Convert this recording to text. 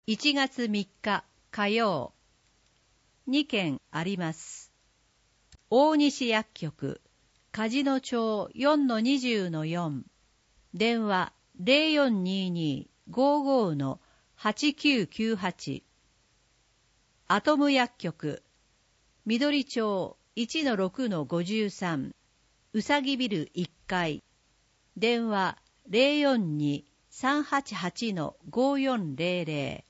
1月3日火曜、2件あります。大西薬局、梶野町 4-20-4、電話 0422-55-8998。アトム薬局、緑町 1-6-53、うさぎビル1階、電話 042-388-5400。